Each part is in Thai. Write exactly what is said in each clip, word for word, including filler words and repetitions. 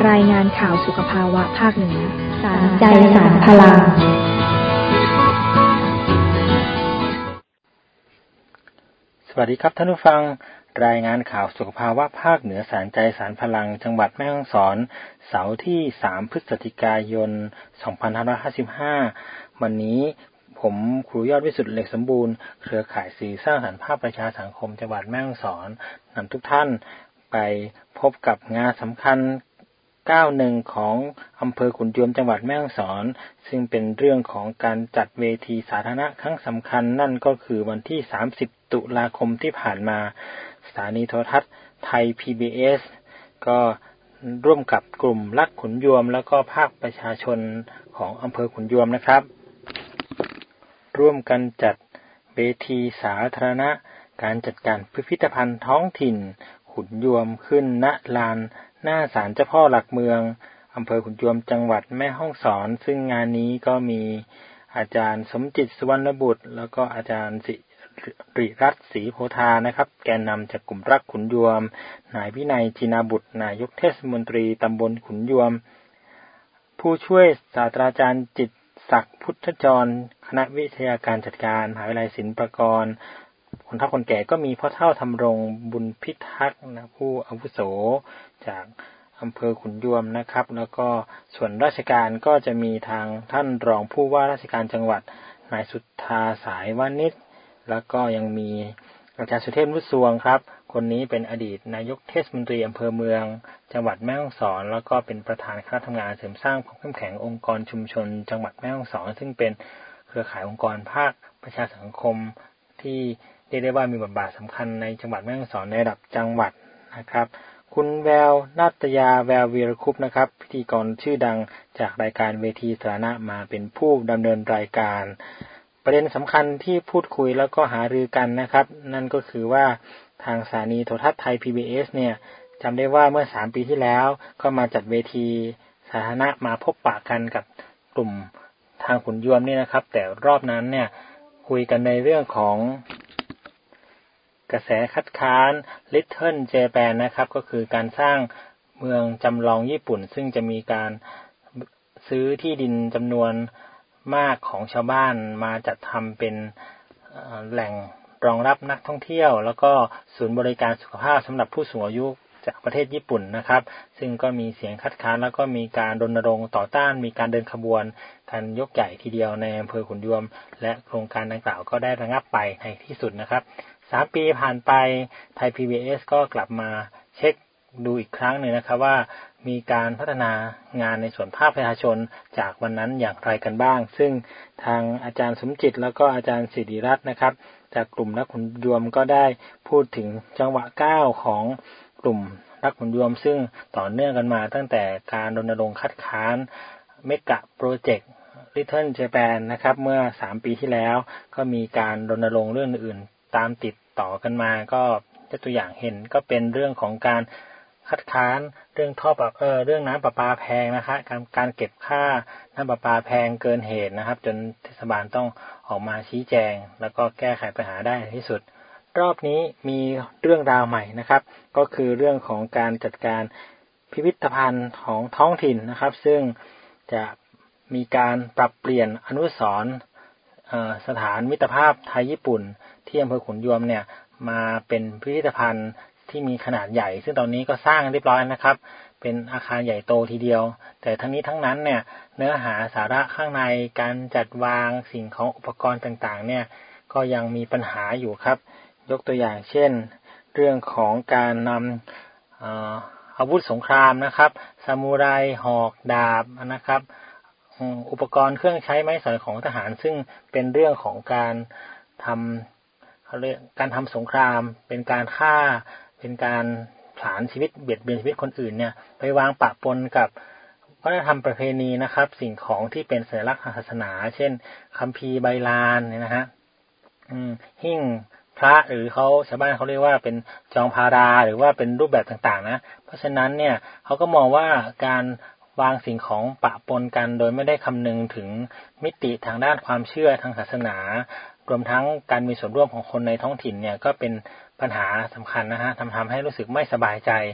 รายงานข่าวสุขภาวะภาคเหนือสารใจสารพลังสวัสดีครับท่านผู้ฟังรายงานข่าวสุขภาวะภาคเหนือสารใจสารพลังจังหวัดแม่ฮ่องสอนเสาร์ที่สามพฤศจิกายนสองพันห้าร้อยห้าสิบห้าวันนี้ผมครูยอดวิสุทธิ์เหล็กสมบูรณ์เครือข่ายสื่อสร้างสรรค์ภาพประชาสังคมจังหวัดแม่ฮ่องสอนนำทุกท่านไปพบกับงานสำคัญเก้าหนึ่งของอำเภอขุนยวมจังหวัดแม่ฮ่องสอนซึ่งเป็นเรื่องของการจัดเวทีสาธารณะครั้งสำคัญนั่นก็คือวันที่สามสิบตุลาคมที่ผ่านมาสถานีโทรทัศน์ไทย พี บี เอส ก็ร่วมกับกลุ่มรักขุนยวมแล้วก็ภาคประชาชนของอำเภอขุนยวมนะครับร่วมกันจัดเวทีสาธารณะการจัดการพิพิธภัณฑ์ท้องถิ่นขุนยวมขึ้นณลานหน้าศาลเจ้าพ่อหลักเมืองอำเภอขุนยวมจังหวัดแม่ฮ่องสอนซึ่งงานนี้ก็มีอาจารย์สมจิตสุวรรณบุตรแล้วก็อาจารย์สิริรัตน์ศรีโพธานะครับแกนนำจากกลุ่มรักขุนยวมนายวินัยจินาบุตรนายกเทศมนตรีตำบลขุนยวมผู้ช่วยศาสตราจารย์จิตศักดิ์พุทธจรคณะวิทยาการจัดการมหาวิทยาลัยศิลปากรคนเฒ่าคนแก่ก็มีพ่อเฒ่าธำรงบุญพิทักษ์นะผู้อาวุโสจากอำเภอขุนยวมนะครับแล้วก็ส่วนราชการก็จะมีทางท่านรองผู้ว่าราชการจังหวัดนายสุทธาสายวานิชแล้วก็ยังมีอาจารย์สุเทพนุชสวงครับคนนี้เป็นอดีตนายกเทศมนตรีอำเภอเมืองจังหวัดแม่ฮ่องสอนแล้วก็เป็นประธานคณะทำงานเสริมสร้างความเข้มแข็งองค์กรชุมชนจังหวัดแม่ฮ่องสอนซึ่งเป็นเครือข่ายองค์กรภาคประชาสังคมที่เรียกได้ว่ามีบทบาทสำคัญในจังหวัดแม่ฮ่องสอนในระดับจังหวัดนะครับคุณแววนาตยาแวววีรคุปนะครับพิธีกรชื่อดังจากรายการเวทีสาธารณะมาเป็นผู้ดำเนินรายการประเด็นสำคัญที่พูดคุยแล้วก็หารือกันนะครับนั่นก็คือว่าทางสถานีโทรทัศน์ไทย พี บี เอส เนี่ยจำได้ว่าเมื่อสามปีที่แล้วก็มาจัดเวทีสาธารณะมาพบปะกันกับกลุ่มทางขุนยวมนี่นะครับแต่รอบนั้นเนี่ยคุยกันในเรื่องของกระแสคัดค้าน Little Japan นะครับก็คือการสร้างเมืองจำลองญี่ปุ่นซึ่งจะมีการซื้อที่ดินจำนวนมากของชาวบ้านมาจัดทำเป็นแหล่งรองรับนักท่องเที่ยวแล้วก็ศูนย์บริการสุขภาพสำหรับผู้สูงอายุจากประเทศญี่ปุ่นนะครับซึ่งก็มีเสียงคัดค้านแล้วก็มีการรณรงค์ต่อต้านมีการเดินขบวนกันยกใหญ่ทีเดียวในอำเภอขุนยวมและโครงการดังกล่าวก็ได้ระงับไปในที่สุดนะครับสามปีผ่านไปไทย พี บี เอส ก็กลับมาเช็คดูอีกครั้งหนึ่งนะครับว่ามีการพัฒนางานในส่วนภาคประชาชนจากวันนั้นอย่างไรกันบ้างซึ่งทางอาจารย์สมจิตแล้วก็อาจารย์ศิริรัตน์นะครับจากกลุ่มรักขุนยวมก็ได้พูดถึงจังหวะก้าวของกลุ่มรักขุนยวมซึ่งต่อเนื่องกันมาตั้งแต่การรณรงค์คัดค้านเมกะโปรเจกต์ Little Japan นะครับเมื่อสามปีที่แล้วก็มีการรณรงค์เรื่องอื่นตามติดต่อกันมาก็ยกตัวอย่างเห็นก็เป็นเรื่องของการคัดค้านเรื่องท่อปะเออเรื่องน้ำประปาแพงนะคะการการเก็บค่าน้ำประปาแพงเกินเหตุนะครับจนเทศบาลต้องออกมาชี้แจงแล้วก็แก้ไขปัญหาได้ในที่สุดรอบนี้มีเรื่องราวใหม่นะครับก็คือเรื่องของการจัดการพิพิธภัณฑ์ของท้องถิ่นนะครับซึ่งจะมีการปรับเปลี่ยนอนุสรณ์สถานมิตรภาพไทยญี่ปุ่นที่อำเภอขุนยวมเนี่ยมาเป็นพิพิธภัณฑ์ที่มีขนาดใหญ่ซึ่งตอนนี้ก็สร้างเรียบร้อยนะครับเป็นอาคารใหญ่โตทีเดียวแต่ทั้งนี้ทั้งนั้นเนี่ยเนื้อหาสาระข้างในการจัดวางสิ่งของอุปกรณ์ต่างๆเนี่ยก็ยังมีปัญหาอยู่ครับยกตัวอย่างเช่นเรื่องของการนำอาวุธสงครามนะครับซามูไรหอกดาบนะครับอุปกรณ์เครื่องใช้ไม้สอยของทหารซึ่งเป็นเรื่องของการทำเขาเรียกการทำสงครามเป็นการฆ่าเป็นการผลาญชีวิตเบียดเบียนชีวิตคนอื่นเนี่ยไปวางปะปนกับวัฒนธรรมประเพณีนะครับสิ่งของที่เป็นสัญลักษณ์ทางศาสนาเช่นคัมภีร์ใบลานเนี่ยนะฮะหิ้งพระหรือเขาชาวบ้านเขาเรียกว่าเป็นจองพาราหรือว่าเป็นรูปแบบต่างๆนะเพราะฉะนั้นเนี่ยเขาก็มองว่าการวางสิ่งของปะปนกันโดยไม่ได้คำนึงถึงมิติทางด้านความเชื่อทางศาสนารวมทั้งการมีส่วนร่วมของคนในท้องถิ่นเนี่ยก็เป็นปัญหาสำคัญนะฮะทำทำให้รู้สึกไม่สบายใจ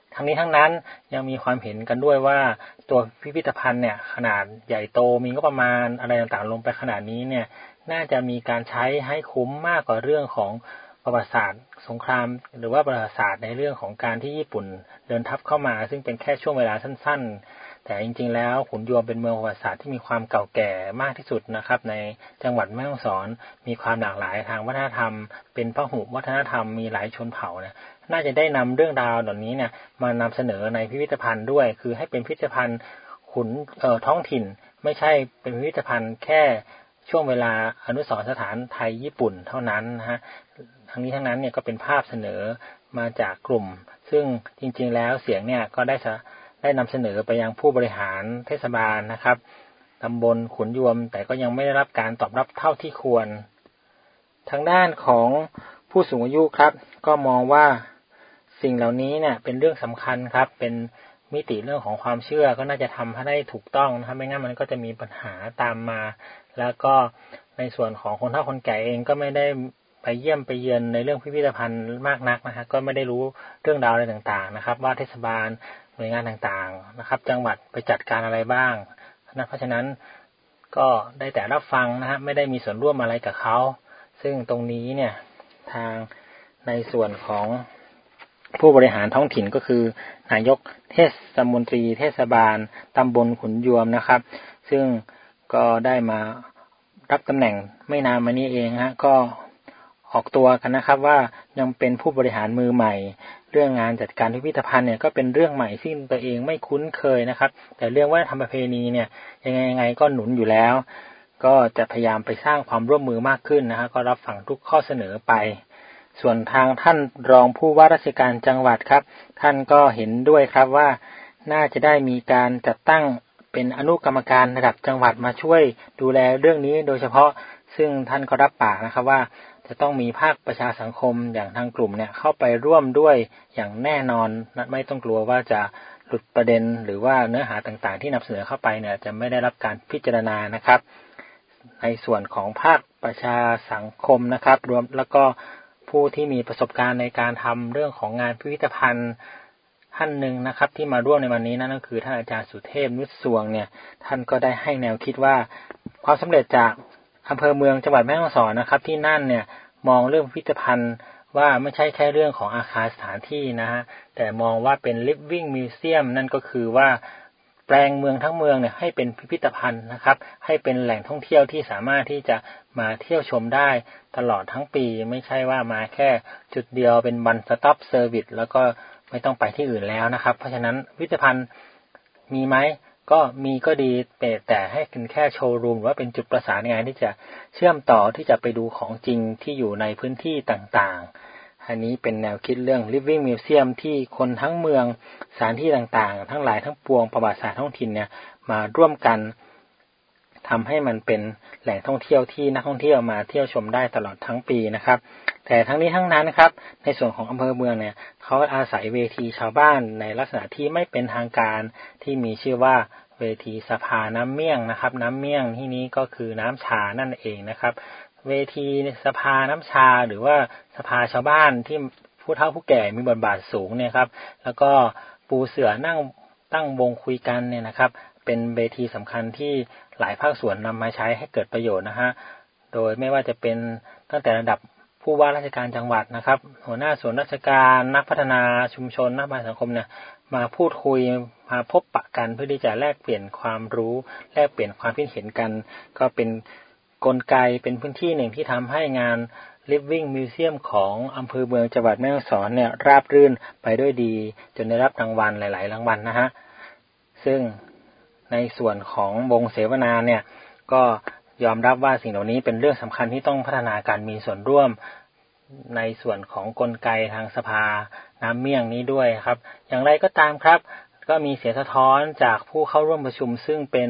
ทั้งนี้ทั้งนั้นยังมีความเห็นกันด้วยว่าตัวพิพิธภัณฑ์เนี่ยขนาดใหญ่โตมีงบประมาณอะไรต่างๆลงไปขนาดนี้เนี่ยน่าจะมีการใช้ให้คุ้มมากกว่าเรื่องของประวัติศาสตร์สงครามหรือว่าประวัติศาสตร์ในเรื่องของการที่ญี่ปุ่นเดินทัพเข้ามาซึ่งเป็นแค่ช่วงเวลาสั้นๆแต่จริงๆแล้วขุนยวมเป็นเมืองประวัติศาสตร์ที่มีความเก่าแก่มากที่สุดนะครับในจังหวัดแม่ฮ่องสอนมีความหลากหลายทางวัฒนธรรมเป็นพหุวัฒนธรรมมีหลายชนเผ่าเนี่ยน่าจะได้นำเรื่องราวเหล่านี้เนี่ยมานำเสนอในพิพิธภัณฑ์ด้วยคือให้เป็นพิพิธภัณฑ์ขุนเอ่อท้องถิ่นไม่ใช่เป็นพิพิธภัณฑ์แค่ช่วงเวลาอนุสรณ์สถานไทยญี่ปุ่นเท่านั้นนะฮะทั้งนี้ทั้งนั้นเนี่ยก็เป็นภาพเสนอมาจากกลุ่มซึ่งจริงๆแล้วเสียงเนี่ยก็ได้ได้นำเสนอไปยังผู้บริหารเทศบาลนะครับตำบลขุนยวมแต่ก็ยังไม่ได้รับการตอบรับเท่าที่ควรทางด้านของผู้สูงอายุครับก็มองว่าสิ่งเหล่านี้เนี่ยเป็นเรื่องสำคัญครับเป็นมิติเรื่องของความเชื่อก็น่าจะทำให้ได้ถูกต้องนะครับไม่งั้นมันก็จะมีปัญหาตามมาแล้วก็ในส่วนของคนเฒ่าคนแก่เองก็ไม่ได้ไปเยี่ยมไปเยือนในเรื่องพิพิธภัณฑ์มากนักนะฮะก็ไม่ได้รู้เรื่องราวอะไรต่างๆนะครับว่าเทศบาลหน่วยงานต่างๆนะครับจังหวัดไปจัดการอะไรบ้างนะเพราะฉะนั้นก็ได้แต่รับฟังนะฮะไม่ได้มีส่วนร่วมอะไรกับเขาซึ่งตรงนี้เนี่ยทางในส่วนของผู้บริหารท้องถิ่นก็คือนายกเทศมนตรีเทศบาลตำบลขุนยวมนะครับซึ่งก็ได้มารับตำแหน่งไม่นานมานี้เองฮะก็ออกตัวกันนะครับว่ายังเป็นผู้บริหารมือใหม่เรื่องงานจัดการพิพิธภัณฑ์เนี่ยก็เป็นเรื่องใหม่ซึ่งตัวเองไม่คุ้นเคยนะครับแต่เรื่องวัฒนธรรมประเพณีเนี่ยยังไงยังไงก็หนุนอยู่แล้วก็จะพยายามไปสร้างความร่วมมือมากขึ้นนะฮะก็รับฟังทุกข้อเสนอไปส่วนทางท่านรองผู้ว่าราชการจังหวัดครับท่านก็เห็นด้วยครับว่าน่าจะได้มีการจัดตั้งเป็นอนุกรรมการระดับจังหวัดมาช่วยดูแลเรื่องนี้โดยเฉพาะซึ่งท่านก็รับปากนะครับว่าจะต้องมีภาคประชาสังคมอย่างทางกลุ่มเนี่ยเข้าไปร่วมด้วยอย่างแน่นอนไม่ต้องกลัวว่าจะหลุดประเด็นหรือว่าเนื้อหาต่างๆที่นำเสนอเข้าไปเนี่ยจะไม่ได้รับการพิจารณานะครับในส่วนของภาคประชาสังคมนะครับรวมแล้วก็ผู้ที่มีประสบการณ์ในการทำเรื่องของงานพิพิธภัณฑ์ท่านหนึ่งนะครับที่มาร่วมในวันนี้นั่นก็คือท่านอาจารย์สุเทพนุชสวงเนี่ยท่านก็ได้ให้แนวคิดว่าความสำเร็จจากอำเภอเมืองจังหวัดแม่ฮ่องสอนนะครับที่นั่นเนี่ยมองเรื่องพิพิธภัณฑ์ว่าไม่ใช่แค่เรื่องของอาคารสถานที่นะฮะแต่มองว่าเป็น living museum นั่นก็คือว่าแปลงเมืองทั้งเมืองเนี่ยให้เป็นพิพิธภัณฑ์นะครับให้เป็นแหล่งท่องเที่ยวที่สามารถที่จะมาเที่ยวชมได้ตลอดทั้งปีไม่ใช่ว่ามาแค่จุดเดียวเป็น one stop service แล้วก็ไม่ต้องไปที่อื่นแล้วนะครับเพราะฉะนั้นพิพิธภัณฑ์มีไหมก็มีก็ดีแต่แต่ให้เป็นแค่โชว์รูมหรือว่าเป็นจุดประสานงานที่จะเชื่อมต่อที่จะไปดูของจริงที่อยู่ในพื้นที่ต่างๆอันนี้เป็นแนวคิดเรื่อง living museum ที่คนทั้งเมืองสถานที่ต่างๆทั้งหลายทั้งปวงประวัติศาสตร์ท้องถิ่นเนี่ยมาร่วมกันทำให้มันเป็นแหล่งท่องเที่ยวที่นักท่องเที่ยวมาเที่ยวชมได้ตลอดทั้งปีนะครับแต่ทั้งนี้ทั้งนั้นครับในส่วนของอำเภอเมืองเนี่ยเขาอาศัยเวทีชาวบ้านในลักษณะที่ไม่เป็นทางการที่มีชื่อว่าเวทีสภาน้ำเมี่ยงนะครับน้ำเมี่ยงที่นี้ก็คือน้ำชานั่นเองนะครับเวทีสภาน้ำชาหรือว่าสภาชาวบ้านที่ผู้เฒ่าผู้แก่มีบทบาทสูงเนี่ยครับแล้วก็ปูเสื่อนั่งตั้งวงคุยกันเนี่ยนะครับเป็นเวทีสำคัญที่หลายภาคส่วนนำมาใช้ให้เกิดประโยชน์นะฮะโดยไม่ว่าจะเป็นตั้งแต่ระดับผู้ว่าราชการจังหวัดนะครับหัวหน้าส่วนราชการนักพัฒนาชุมชนนักพัฒนาสังคมเนี่ยมาพูดคุยมาพบปะกันเพื่อที่จะแลกเปลี่ยนความรู้แลกเปลี่ยนความคิดเห็นกันก็เป็นกลไกเป็นพื้นที่หนึ่งที่ทำให้งาน Living Museum ของอำเภอเมืองจังหวัดแม่ฮ่องสอนเนี่ยราบรื่นไปด้วยดีจนได้รับรางวัลหลายๆรางวัลนะฮะซึ่งในส่วนของวงเสวนาเนี่ยก็ยอมรับว่าสิ่งเหล่านี้เป็นเรื่องสำคัญที่ต้องพัฒนาการมีส่วนร่วมในส่วนของกลไกทางสภาน้ำเมี่ยงนี้ด้วยครับอย่างไรก็ตามครับก็มีเสียงสะท้อนจากผู้เข้าร่วมประชุมซึ่งเป็นก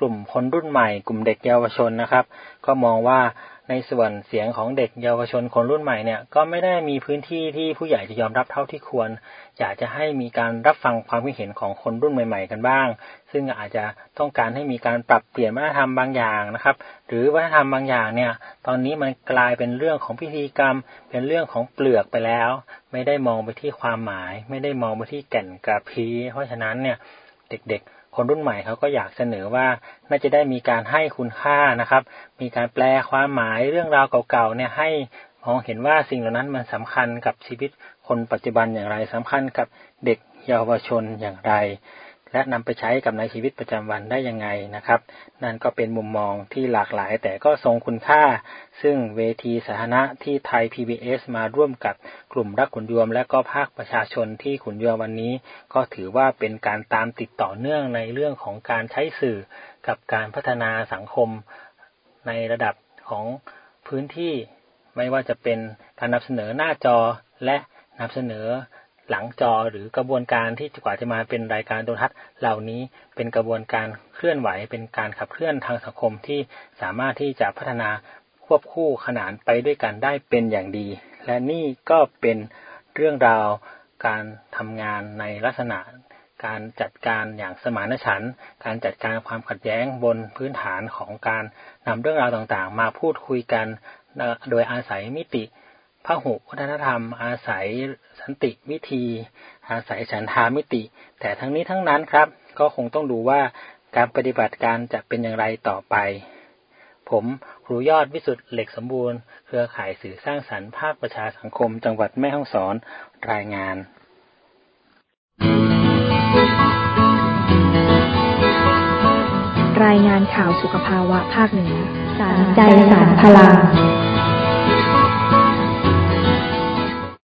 กลุ่มคนรุ่นใหม่กลุ่มเด็กเยาวชนนะครับก็มองว่าในส่วนเสียงของเด็กเยาวชนคนรุ่นใหม่เนี่ยก็ไม่ได้มีพื้นที่ที่ผู้ใหญ่จะยอมรับเท่าที่ควรอยากจะให้มีการรับฟังความคิดเห็นของคนรุ่นใหม่ๆกันบ้างซึ่งอาจจะต้องการให้มีการปรับเปลี่ยนวัฒนธรรมบางอย่างนะครับหรือวัฒนธรรมบางอย่างเนี่ยตอนนี้มันกลายเป็นเรื่องของพิธีกรรมเป็นเรื่องของเปลือกไปแล้วไม่ได้มองไปที่ความหมายไม่ได้มองไปที่แก่นกระพี้เพราะฉะนั้นเนี่ยเด็กๆคนรุ่นใหม่เขาก็อยากเสนอว่าน่าจะได้มีการให้คุณค่านะครับมีการแปลความหมายเรื่องราวเก่าๆเนี่ยให้มองเห็นว่าสิ่งเหล่านั้นมันสำคัญกับชีวิตคนปัจจุบันอย่างไรสำคัญกับเด็กเยาวชนอย่างไรและนำไปใช้กับในชีวิตประจำวันได้ยังไงนะครับนั่นก็เป็นมุมมองที่หลากหลายแต่ก็ทรงคุณค่าซึ่งเวทีสาธารณะที่ไทย พี บี เอส มาร่วมกับกลุ่มรักขุนยวมและก็ภาคประชาชนที่ขุนยวมวันนี้ก็ถือว่าเป็นการตามติดต่อเนื่องในเรื่องของการใช้สื่อกับการพัฒนาสังคมในระดับของพื้นที่ไม่ว่าจะเป็นการนำเสนอหน้าจอและนำเสนอหลังจอหรือกระบวนการที่กว่าจะมาเป็นรายการโทรทัศน์เหล่านี้เป็นกระบวนการเคลื่อนไหวเป็นการขับเคลื่อนทางสังคมที่สามารถที่จะพัฒนาควบคู่ขนานไปด้วยกันได้เป็นอย่างดีและนี่ก็เป็นเรื่องราวการทำงานในลักษณะการจัดการอย่างสมานฉันท์การจัดการความขัดแย้งบนพื้นฐานของการนำเรื่องราวต่างๆมาพูดคุยกันโดยอาศัยมิติพหุวัฒนธรรมอาศัยสันติวิธีอาศัยฉันทามิติแต่ทั้งนี้ทั้งนั้นครับก็คงต้องดูว่าการปฏิบัติการจะเป็นอย่างไรต่อไปผมครูยอดวิสุทธิ์เหล็กสมบูรณ์เครือข่ายสื่อสร้างสรรค์ภาคประชาสังคมจังหวัดแม่ฮ่องสอนรายงานรายงานข่าวสุขภาวะภาคเหนือสารใจสารพลัง